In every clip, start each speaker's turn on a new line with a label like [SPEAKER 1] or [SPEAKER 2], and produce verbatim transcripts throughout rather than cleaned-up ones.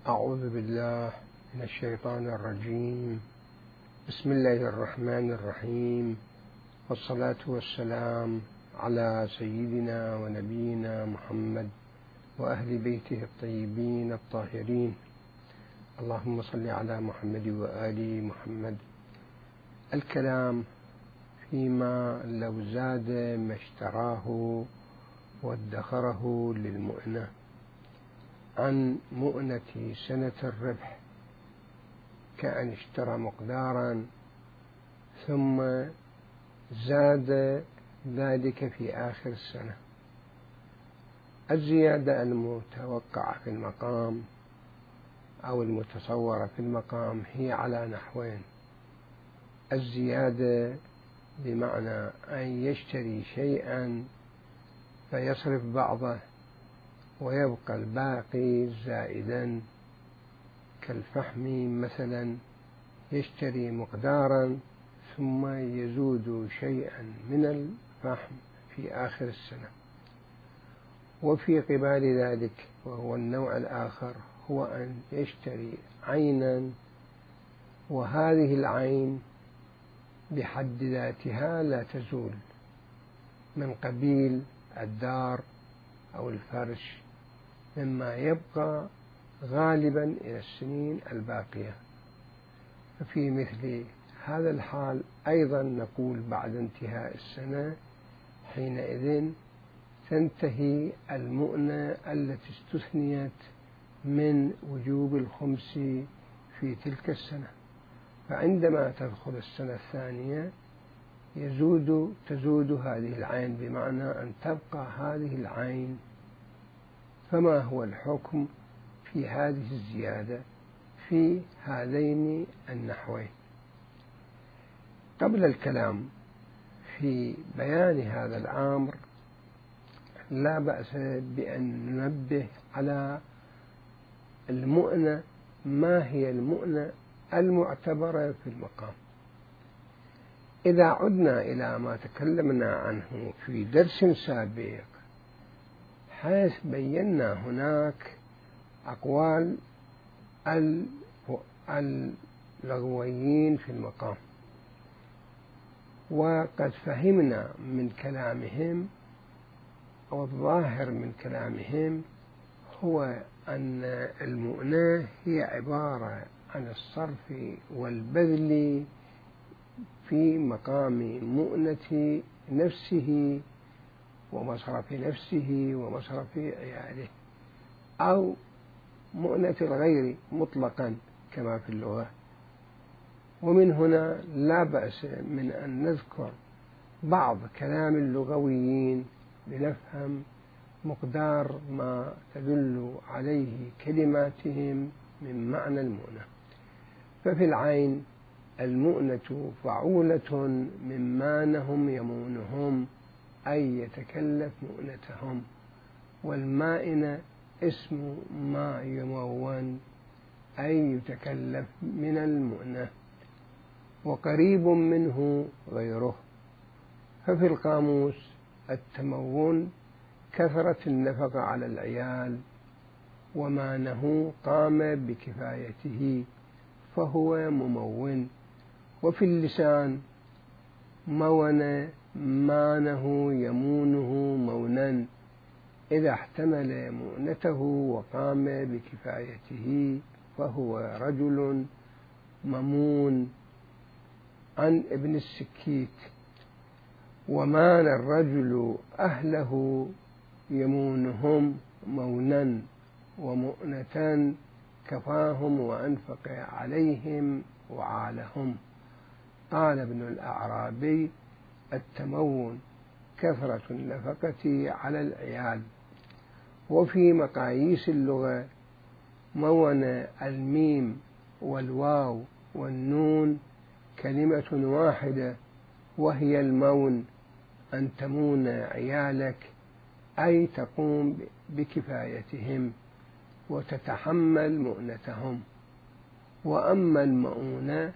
[SPEAKER 1] أعوذ بالله من الشيطان الرجيم. بسم الله الرحمن الرحيم، والصلاة والسلام على سيدنا ونبينا محمد وأهل بيته الطيبين الطاهرين. اللهم صل على محمد وآل محمد. الكلام فيما لو زاد ما اشتراه وادخره للمؤنة عن مؤنة سنة الربح، كأن اشترى مقدارا ثم زاد ذلك في آخر السنة. الزيادة المتوقعة في المقام أو المتصورة في المقام هي على نحوين: الزيادة بمعنى أن يشتري شيئا فيصرف بعضه ويبقى الباقي زائدا، كالفحم مثلا، يشتري مقدارا ثم يزود شيئا من الفحم في آخر السنة. وفي قبال ذلك، وهو النوع الآخر، هو أن يشتري عينا، وهذه العين بحد ذاتها لا تزول، من قبيل الدار أو الفرش، مما يبقى غالبا إلى السنين الباقية. ففي مثل هذا الحال أيضا نقول بعد انتهاء السنة حينئذ تنتهي المؤنة التي استثنيت من وجوب الخمس في تلك السنة، فعندما تدخل السنة الثانية يزود تزود هذه العين، بمعنى أن تبقى هذه العين. فما هو الحكم في هذه الزيادة في هذين النحوين؟ قبل الكلام في بيان هذا الأمر لا بأس بأن ننبه على المؤنة. ما هي المؤنة المعتبرة في المقام؟ إذا عدنا إلى ما تكلمنا عنه في درس سابق، حيث بينا هناك أقوال اللغويين في المقام، وقد فهمنا من كلامهم أو الظاهر من كلامهم هو أن المؤنة هي عبارة عن الصرف والبذل في مقام مؤنة نفسه ومصرف نفسه ومصرف عياله، أو مؤنة الغير مطلقا كما في اللغة. ومن هنا لا بأس من أن نذكر بعض كلام اللغويين لنفهم مقدار ما تدل عليه كلماتهم من معنى المؤنة. ففي العين المؤنة فعولة من مانهم يمونهم، أي يتكلف مؤنتهم، والمائنة اسم ما يمون، أي يتكلف من المؤنة، وقريب منه غيره. ففي القاموس التمون كثرة النفقة على العيال، ومانه قام بكفايته فهو ممون. وفي اللسان مون مانه يمونه مونا، إذا احتمل مؤنته وقام بكفايته فهو رجل ممون. عن ابن السكيت: ومان الرجل أهله يمونهم مونا ومؤنة، كفاهم وأنفق عليهم وعالهم. قال ابن الأعرابي: التمون كثرة النفقة على العيال. وفي مقاييس اللغة مون الميم والواو والنون كلمة واحدة، وهي المون، أن تمون عيالك، أي تقوم بكفايتهم وتتحمل مؤنتهم. وأما المؤونة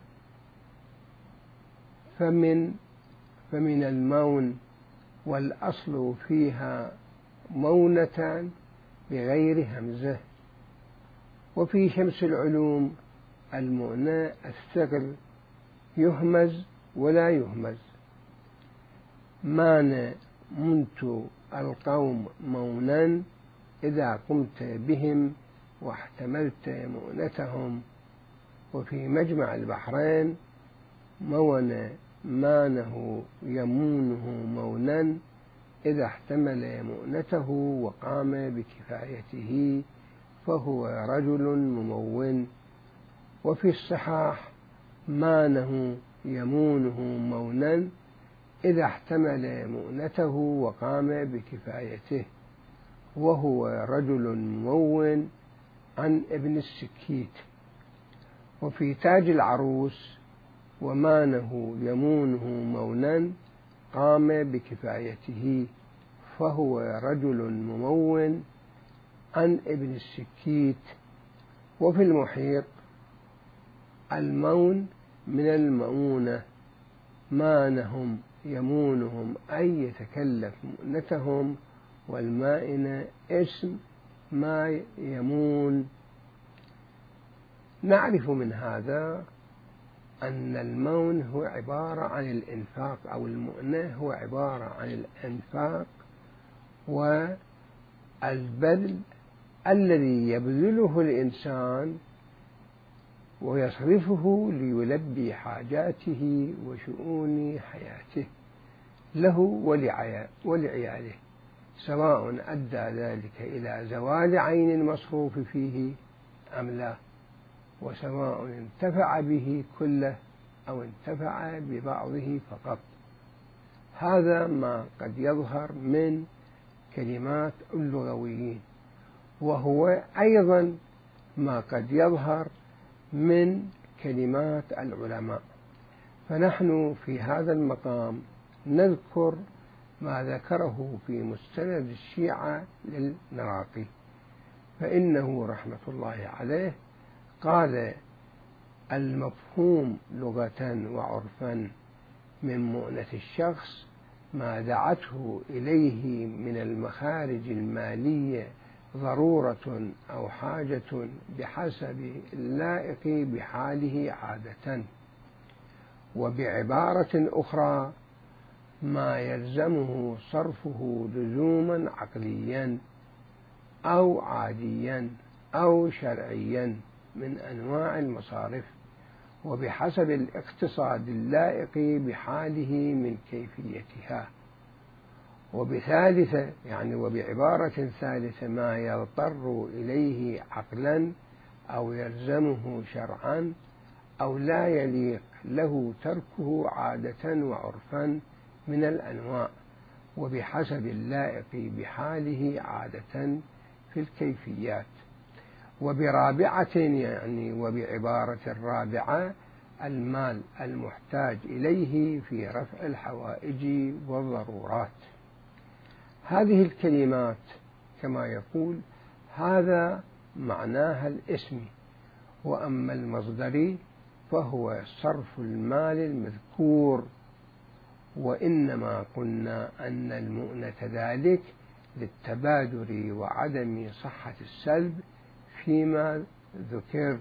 [SPEAKER 1] فمن فمن المون، والأصل فيها مونة بغير همزة، وفي شمس العلوم المؤنى الثقل يهمز ولا يهمز. مان منت القوم مونا إذا قمت بهم واحتملت مؤنتهم. وفي مجمع البحرين مون مانه يمونه مونا إذا احتمل مؤنته وقام بكفايته فهو رجل ممون. وفي الصحاح مانه يمونه مونا إذا احتمل مؤنته وقام بكفايته وهو رجل ممون عن ابن السكيت. وفي تاج العروس ومانه يمونه مونا قام بكفايته فهو رجل ممون عن ابن السكيت. وفي المحيط المون من المؤونة مانهم يمونهم أي يتكلف مؤنتهم، والمائنة اسم ما يمون. نعرف من هذا أن المون هو عبارة عن الإنفاق، أو المؤنة هو عبارة عن الإنفاق والبذل الذي يبذله الإنسان ويصرفه ليلبي حاجاته وشؤون حياته له ولعياله، سواء أدى ذلك إلى زوال عين المصروف فيه أم لا، وسواء انتفع به كله أو انتفع ببعضه فقط. هذا ما قد يظهر من كلمات اللغويين، وهو أيضا ما قد يظهر من كلمات العلماء. فنحن في هذا المقام نذكر ما ذكره في مستند الشيعة للنراقي، فإنه رحمة الله عليه قال: المفهوم لغة وعرفا من مؤنة الشخص ما دعته إليه من المخارج المالية ضرورة أو حاجة بحسب اللائق بحاله عادة. وبعبارة أخرى ما يلزمه صرفه لزوما عقليا أو عاديا أو شرعيا من أنواع المصارف، وبحسب الاقتصاد اللائق بحاله من كيفيتها. وبثالثة يعني وبعبارة ثالثة ما يضطر إليه عقلا أو يلزمه شرعا أو لا يليق له تركه عادة وعرفا من الأنواع، وبحسب اللائق بحاله عادة في الكيفيات. وبرابعة يعني وبعبارة الرابعة المال المحتاج إليه في رفع الحوائج والضرورات. هذه الكلمات كما يقول هذا معناها الاسمي. وأما المصدري فهو صرف المال المذكور، وإنما قلنا أن المؤنة ذلك للتبادر وعدم صحة السلب فيما ذكر،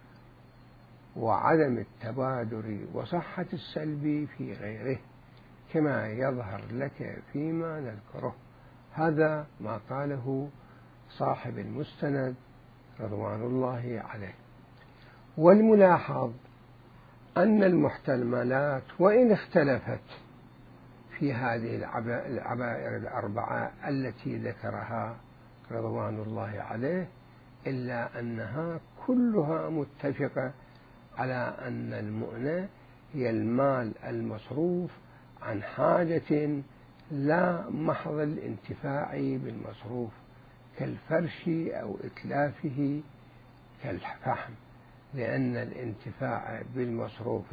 [SPEAKER 1] وعدم التبادر وصحة السلب في غيره كما يظهر لك فيما نذكره. هذا ما قاله صاحب المستند رضوان الله عليه. والملاحظ أن المحتملات وإن اختلفت في هذه العبائر الأربعة التي ذكرها رضوان الله عليه، إلا أنها كلها متفقة على أن المؤنة هي المال المصروف عن حاجة لا محض الانتفاع بالمصروف، كالفرش أو إتلافه كالفحم، لأن الانتفاع بالمصروف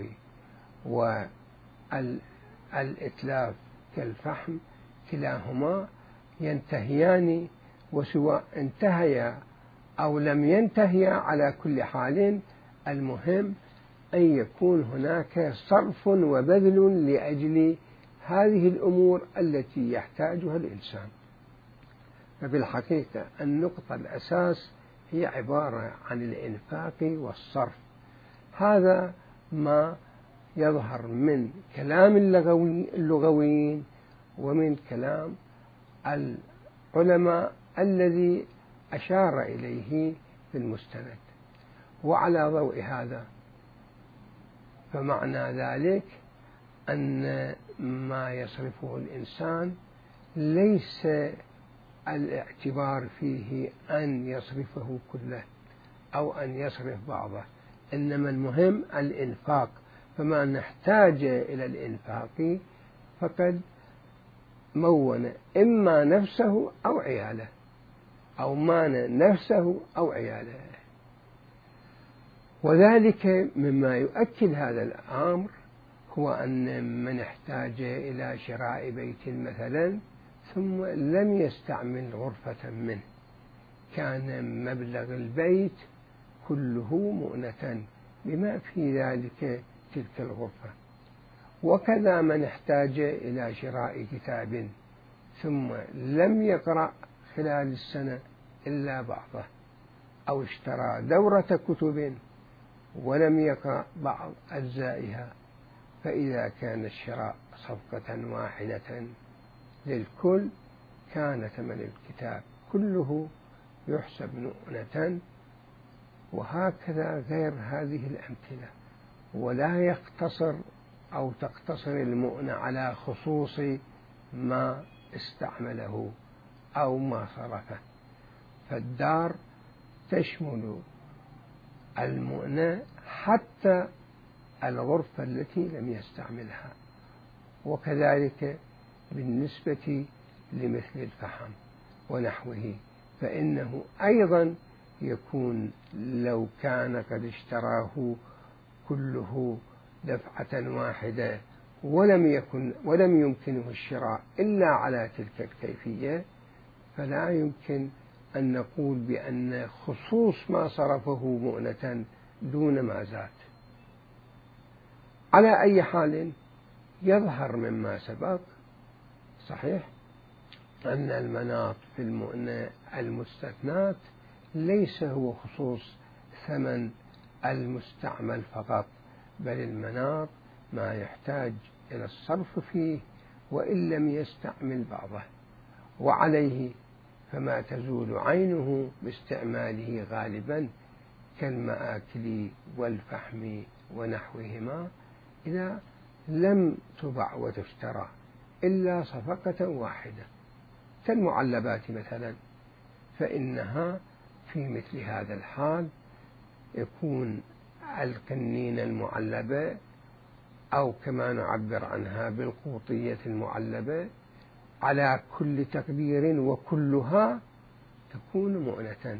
[SPEAKER 1] والإتلاف كالفحم كلاهما ينتهيان، وسواء انتهيا أو لم ينتهيا على كل حال المهم أن يكون هناك صرف وبذل لأجل هذه الأمور التي يحتاجها الإنسان. ففي الحقيقة النقطة الأساس هي عبارة عن الإنفاق والصرف. هذا ما يظهر من كلام اللغويين ومن كلام العلماء الذي أشار إليه في المستند. وعلى ضوء هذا فمعنى ذلك أن ما يصرفه الإنسان ليس الاعتبار فيه أن يصرفه كله أو أن يصرف بعضه، إنما المهم الإنفاق. فما نحتاج إلى الإنفاق فقد مون إما نفسه أو عياله، أو مان نفسه أو عياله. وذلك مما يؤكد هذا الأمر هو أن من احتاج إلى شراء بيت مثلا ثم لم يستعمل غرفة منه، كان مبلغ البيت كله مؤنة بما في ذلك تلك الغرفة. وكذا من احتاج إلى شراء كتاب ثم لم يقرأ خلال السنة إلا بعضه، أو اشترى دورة كتب ولم يقرأ بعض أجزائها، فإذا كان الشراء صفقة واحدة للكل كان ثمن الكتاب كله يحسب مؤنة. وهكذا غير هذه الأمثلة، ولا يقتصر أو تقتصر المؤنة على خصوص ما استعمله أو ما صرفه، فالدار تشمل المؤنة حتى الغرفة التي لم يستعملها. وكذلك بالنسبة لمثل الفحم ونحوه، فإنه أيضا يكون لو كان قد اشتراه كله دفعة واحدة ولم يكن ولم يمكنه الشراء إلا على تلك الكيفية، فلا يمكن أن نقول بأن خصوص ما صرفه مؤنة دون ما زاد. على أي حال يظهر مما سبق صحيح أن المناط في المؤنة المستثنات ليس هو خصوص ثمن المستعمل فقط، بل المناط ما يحتاج إلى الصرف فيه وإن لم يستعمل بعضه. وعليه فما تزول عينه باستعماله غالبا كالمآكل والفحم ونحوهما إذا لم تبع وتشترى إلا صفقة واحدة، كالمعلبات مثلا، فإنها في مثل هذا الحال يكون القنينة المعلبة أو كما نعبر عنها بالقوطية المعلبة على كل تقدير وكلها تكون مؤنة،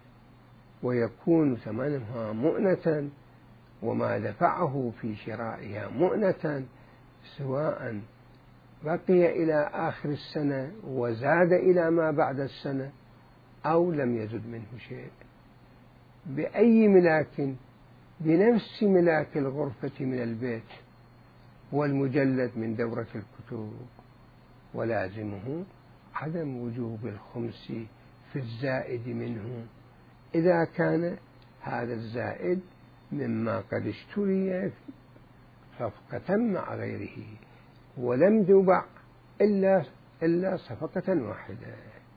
[SPEAKER 1] ويكون ثمنها مؤنة وما دفعه في شرائها مؤنة، سواء بقي إلى آخر السنة وزاد إلى ما بعد السنة أو لم يزد منه شيء. بأي ملاك بنفس ملاك الغرفة من البيت والمجلد من دورة الكتب، ولازمه عدم وجوب الخمس في الزائد منه إذا كان هذا الزائد مما قد اشتري صفقة مع غيره ولم يبع إلا إلا صفقة واحدة.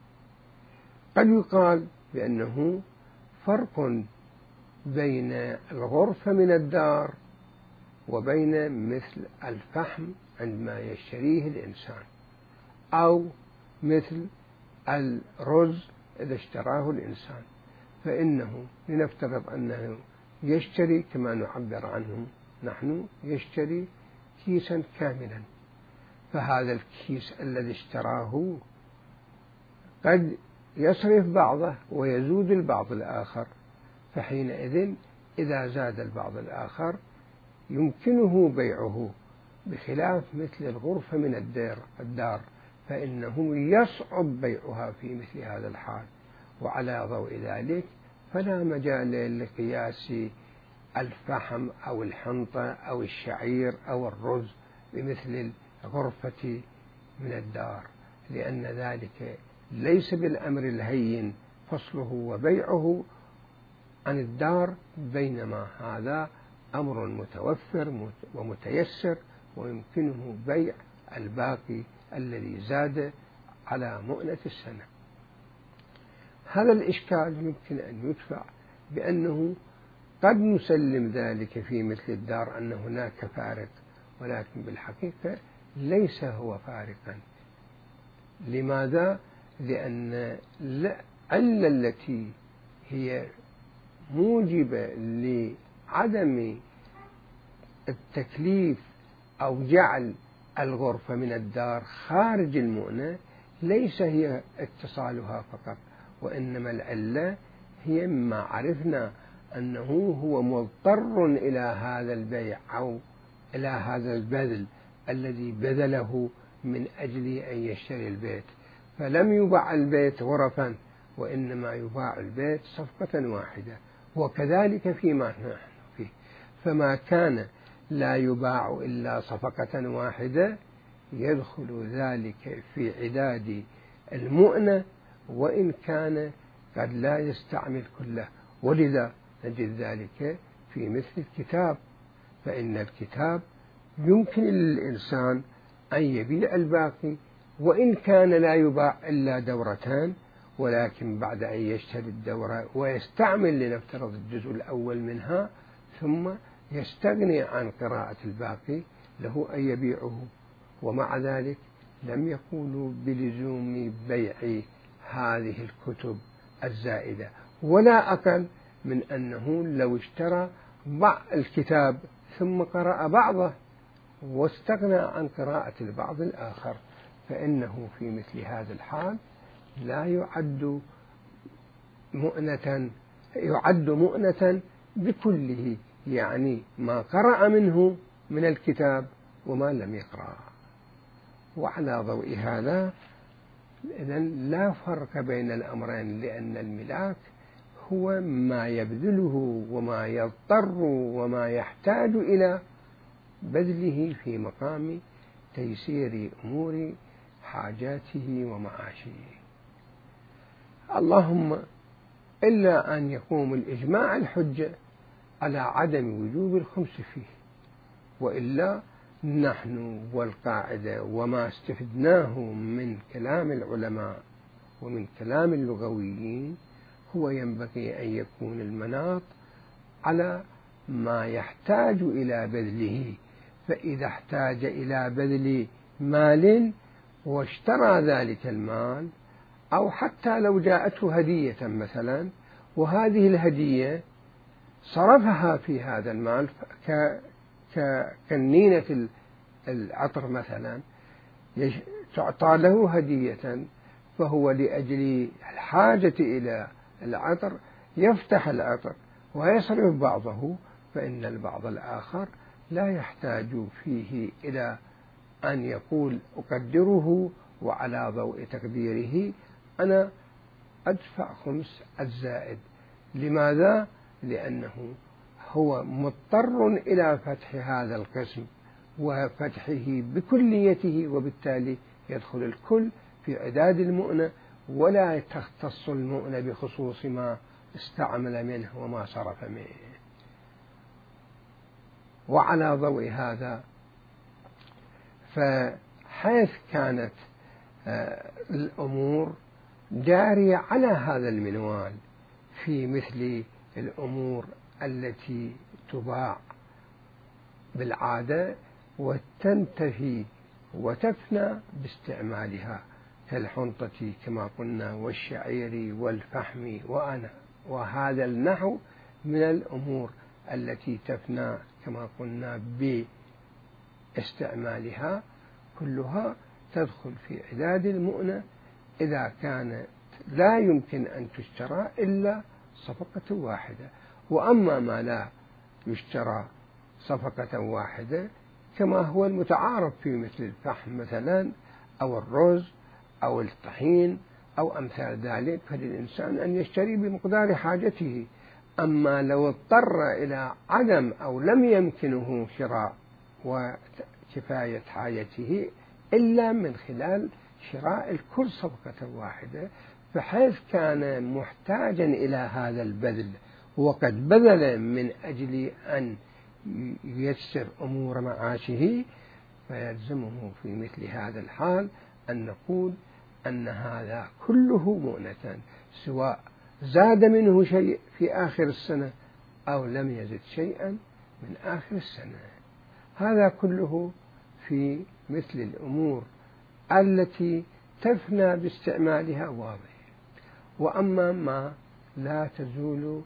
[SPEAKER 1] قد يقال بأنه فرق بين الغرفة من الدار وبين مثل الفحم عندما يشتريه الإنسان، أو مثل الرز إذا اشتراه الإنسان، فإنه لنفترض أنه يشتري كما نعبر عنه نحن يشتري كيسا كاملا، فهذا الكيس الذي اشتراه قد يصرف بعضه ويزود البعض الآخر، فحينئذ إذا زاد البعض الآخر يمكنه بيعه، بخلاف مثل الغرفة من الدار الدار فإنه يصعب بيعها في مثل هذا الحال. وعلى ضوء ذلك فلا مجال لقياس الفحم أو الحنطة أو الشعير أو الرز بمثل الغرفة من الدار، لأن ذلك ليس بالأمر الهين فصله وبيعه، عن الدار، بينما هذا أمر متوفر ومتيسر ويمكنه بيع الباقي الذي زاد على مؤنة السنة. هذا الإشكال يمكن أن يدفع بأنه قد نسلم ذلك في مثل الدار أن هناك فارق، ولكن بالحقيقة ليس هو فارقا. لماذا؟ لأن العلة التي هي موجبة لعدم التكليف أو جعل الغرفة من الدار خارج المؤنة ليس هي اتصالها فقط، وإنما العلة هي ما عرفنا أنه هو مضطر إلى هذا البيع أو إلى هذا البذل الذي بذله من أجل أن يشتري البيت، فلم يباع البيت غرفا، وإنما يباع البيت صفقة واحدة. وكذلك فيما نحن فيه، فما كان لا يباع إلا صفقة واحدة يدخل ذلك في عداد المؤنة، وإن كان قد لا يستعمل كله. ولذا نجد ذلك في مثل الكتاب، فإن الكتاب يمكن للإنسان أن يبيع الباقي وإن كان لا يباع إلا دورتان، ولكن بعد أن يشتري الدورة ويستعمل لنفترض الجزء الأول منها ثم يستغني عن قراءة الباقي له أن يبيعه. ومع ذلك لم يقولوا بلزوم بيع هذه الكتب الزائدة، ولا أقل من أنه لو اشترى بعض الكتاب ثم قرأ بعضه واستغنى عن قراءة البعض الآخر، فإنه في مثل هذا الحال لا يعد مؤنة، يعد مؤنة بكله، يعني ما قرأ منه من الكتاب وما لم يقرأ. وعلى ضوء هذا إذن لا فرق بين الأمرين، لأن الملاك هو ما يبذله وما يضطر وما يحتاج إلى بذله في مقام تيسير أمور حاجاته ومعاشه. اللهم إلا أن يقوم الإجماع الحجة على عدم وجوب الخمس فيه، وإلا نحن والقاعدة وما استفدناه من كلام العلماء ومن كلام اللغويين هو ينبغي أن يكون المناط على ما يحتاج إلى بذله. فإذا احتاج إلى بذل مال واشترى ذلك المال، أو حتى لو جاءته هدية مثلا وهذه الهدية صرفها في هذا المال كنينة العطر مثلا، تعطى له هدية، فهو لأجل الحاجة إلى العطر يفتح العطر ويصرف بعضه، فإن البعض الآخر لا يحتاج فيه إلى أن يقول أقدره وعلى ضوء تقديره أنا أدفع خمس الزائد. لماذا؟ لأنه هو مضطر إلى فتح هذا القسم وفتحه بكليته، وبالتالي يدخل الكل في عداد المؤنة، ولا تختص المؤنة بخصوص ما استعمل منه وما صرف منه. وعلى ضوء هذا فحيث كانت الأمور جارية على هذا المنوال في مثل الأمور التي تباع بالعادة وتنتهي وتفنى باستعمالها كالحنطة كما قلنا والشعير والفحم وأنا وهذا النحو من الأمور التي تفنى كما قلنا باستعمالها، كلها تدخل في عداد المؤنة إذا كانت لا يمكن أن تشترى إلا صفقة واحدة. وأما ما لا يشترى صفقة واحدة كما هو المتعارف في مثل الفحم مثلا أو الرز أو الطحين أو أمثال ذلك، فللإنسان أن يشتري بمقدار حاجته. أما لو اضطر إلى عدم أو لم يمكنه شراء وكفاية حاجته إلا من خلال شراء الكل صفقة واحدة، فحيث كان محتاجا إلى هذا البذل وقد بذل من أجل أن ييسر أمور معاشه، فيلزمه في مثل هذا الحال أن نقول أن هذا كله مؤنة، سواء زاد منه شيء في آخر السنة أو لم يزد شيئا من آخر السنة. هذا كله في مثل الأمور التي تفنى باستعمالها واضح. وأما ما لا تزول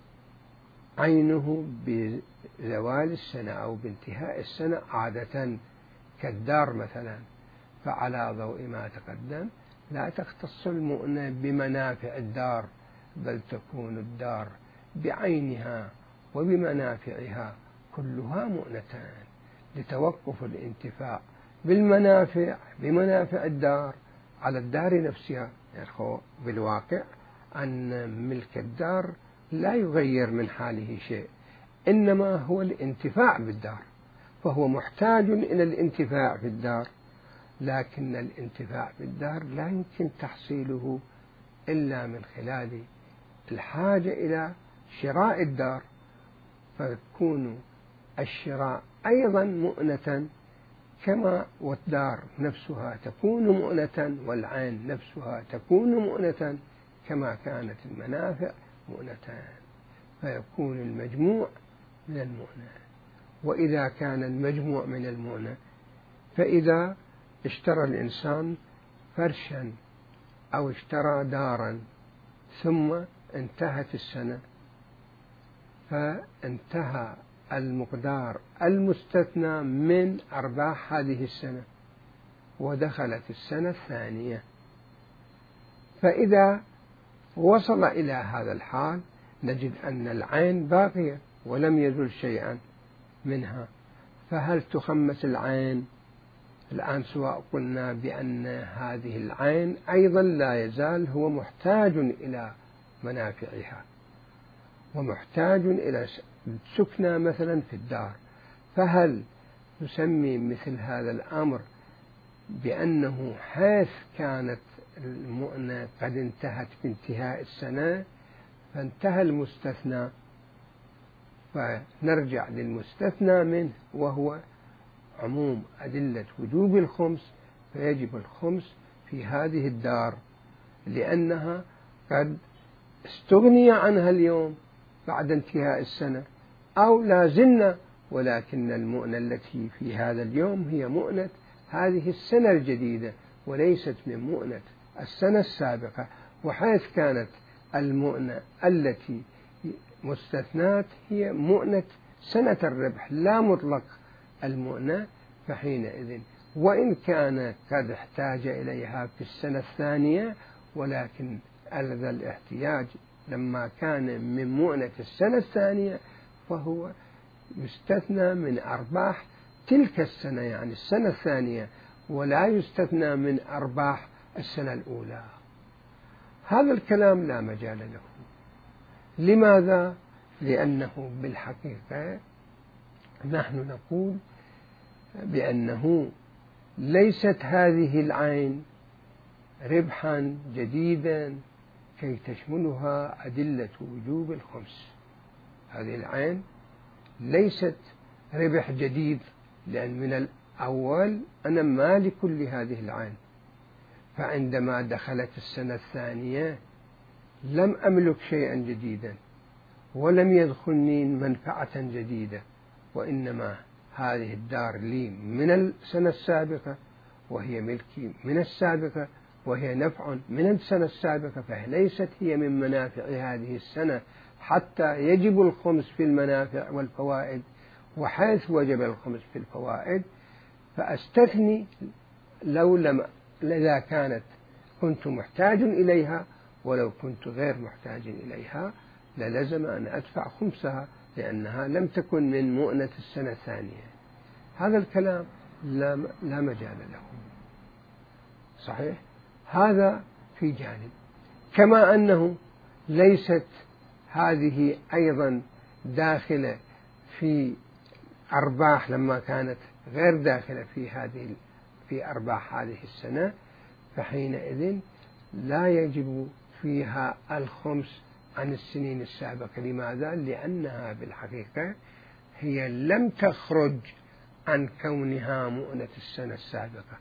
[SPEAKER 1] عينه بزوال السنة أو بانتهاء السنة عادة كالدار مثلا، فعلى ضوء ما تقدم لا تختص المؤنة بمنافع الدار، بل تكون الدار بعينها وبمنافعها كلها مؤنتان، لتوقف الانتفاع بالمنافع بمنافع الدار على الدار نفسها. يعني بالواقع أن ملك الدار لا يغير من حاله شيء، إنما هو الانتفاع بالدار، فهو محتاج إلى الانتفاع بالدار، لكن الانتفاع بالدار لا يمكن تحصيله إلا من خلال الحاجة إلى شراء الدار، فيكون الشراء أيضا مؤنة، كما والدار نفسها تكون مؤنة والعين نفسها تكون مؤنة، كما كانت المنافع مؤنتان، فيكون المجموع من المؤنة. وإذا كان المجموع من المؤنة، فإذا اشترى الإنسان فرشا أو اشترى دارا ثم انتهت السنة، فانتهى المقدار المستثنى من أرباح هذه السنة ودخلت السنة الثانية، فإذا وصل إلى هذا الحال نجد أن العين باقية ولم يزل شيئا منها، فهل تخمس العين الآن؟ سواء قلنا بأن هذه العين أيضا لا يزال هو محتاج إلى منافعها ومحتاج إلى سكنى مثلا في الدار، فهل نسمي مثل هذا الأمر بأنه حيث كانت المؤنة قد انتهت بانتهاء السنة فانتهى المستثنى، فنرجع للمستثنى منه وهو عموم أدلة وجوب الخمس، فيجب الخمس في هذه الدار لأنها قد استغني عنها اليوم بعد انتهاء السنة، أو لا زلنا، ولكن المؤنة التي في هذا اليوم هي مؤنة هذه السنة الجديدة وليست من مؤنة السنة السابقة. وحيث كانت المؤنة التي مستثنات هي مؤنة سنة الربح لا مطلق المؤنة، فحينئذ وإن كان قد احتاج إليها في السنة الثانية، ولكن هذا الاحتياج لما كان من مؤنة السنة الثانية فهو يستثنى من أرباح تلك السنة، يعني السنة الثانية، ولا يستثنى من أرباح السنة الأولى. هذا الكلام لا مجال له. لماذا؟ لأنه بالحقيقة نحن نقول بأنه ليست هذه العين ربحا جديدا كي تشملها أدلة وجوب الخمس. هذه العين ليست ربح جديد، لأن من الأول أنا مالك لهذه العين، فعندما دخلت السنة الثانية لم أملك شيئا جديدا ولم يدخلني منفعة جديدة، وإنما هذه الدار لي من السنة السابقة وهي ملكي من السابقة وهي نفع من السنة السابقة، فليست هي من منافع هذه السنة حتى يجب الخمس في المنافع والفوائد. وحيث وجب الخمس في الفوائد فأستثني لو لم إذا كانت كنت محتاج إليها، ولو كنت غير محتاج إليها للزم أن أدفع خمسها لأنها لم تكن من مؤنة السنة الثانية. هذا الكلام لا, لا مجال له. صحيح؟ هذا في جانب. كما أنه ليست هذه أيضا داخلة في أرباح لما كانت غير داخلة في هذه في أرباح هذه السنة، فحينئذ لا يجب فيها الخمس عن السنين السابقة. لماذا؟ لأنها بالحقيقة هي لم تخرج عن كونها مؤنة السنة السابقة،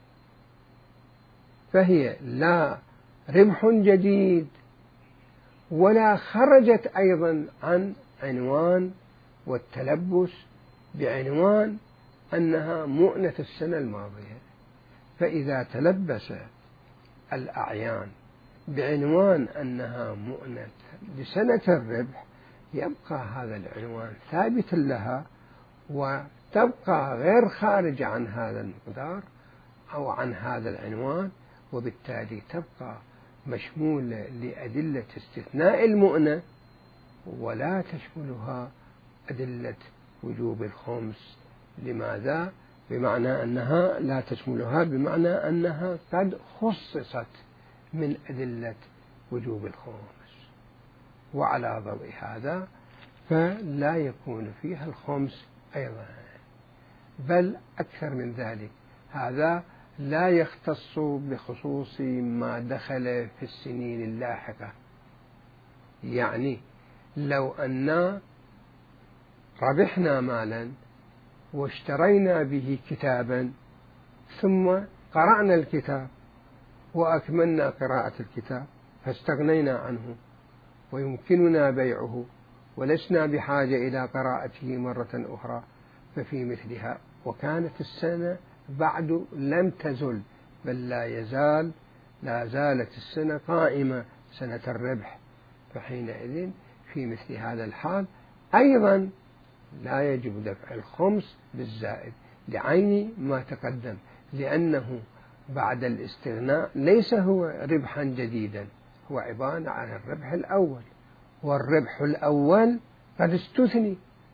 [SPEAKER 1] فهي لا ربح جديد ولا خرجت أيضا عن عنوان والتلبس بعنوان أنها مؤنة السنة الماضية. فإذا تلبس الأعيان بعنوان أنها مؤنة لسنة الربح يبقى هذا العنوان ثابتا لها وتبقى غير خارجة عن هذا المقدار أو عن هذا العنوان، وبالتالي تبقى مشمولة لأدلة استثناء المؤنة ولا تشملها أدلة وجوب الخمس. لماذا؟ بمعنى أنها لا تشملها بمعنى أنها قد خصصت من أدلة وجوب الخمس، وعلى ضوء هذا فلا يكون فيها الخمس أيضا. بل أكثر من ذلك، هذا لا يختص بخصوص ما دخل في السنين اللاحقة. يعني لو أننا ربحنا مالا واشترينا به كتابا ثم قرأنا الكتاب وأكملنا قراءة الكتاب فاستغنينا عنه ويمكننا بيعه ولسنا بحاجة إلى قراءته مرة أخرى، ففي مثلها وكانت السنة بعد لم تزل بل لا يزال لا زالت السنة قائمة سنة الربح، فحينئذ في مثل هذا الحال أيضا لا يجب دفع الخمس بالزائد لعين ما تقدم، لأنه بعد الاستغناء ليس هو ربحا جديدا، هو عبارة عن الربح الأول، والربح الأول قد استثني،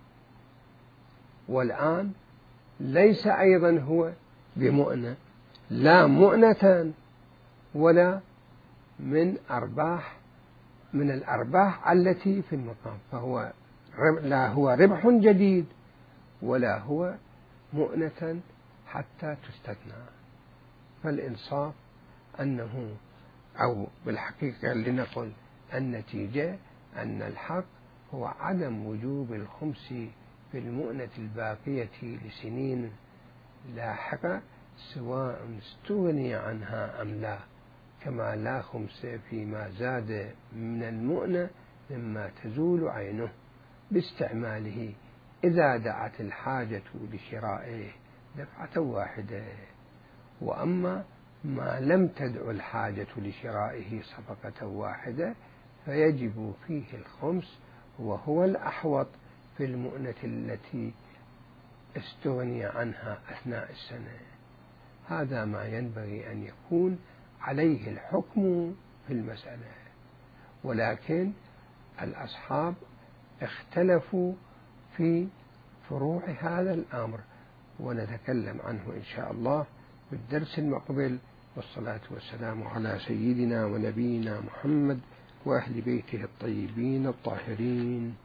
[SPEAKER 1] والآن ليس أيضا هو بمؤنة، لا مؤنة ولا من أرباح من الأرباح التي في المقام، فهو لا هو ربح جديد ولا هو مؤنة حتى تستثنى. فالإنصاف أنه أو بالحقيقة لنقل النتيجة أن الحق هو عدم وجوب الخمس في المؤنة الباقية لسنين لاحقة سواء استغني عنها أم لا، كما لا خمس فيما زاد من المؤنة مما تزول عينه باستعماله إذا دعت الحاجة لشرائه دفعة واحدة، وأما ما لم تدع الحاجة لشرائه صفقة واحدة فيجب فيه الخمس، وهو الأحوط في المؤنة التي استغني عنها أثناء السنة. هذا ما ينبغي أن يكون عليه الحكم في المسألة، ولكن الأصحاب اختلفوا في فروع هذا الأمر، ونتكلم عنه إن شاء الله في الدرس المقبل. والصلاة والسلام على سيدنا ونبينا محمد وأهل بيته الطيبين الطاهرين.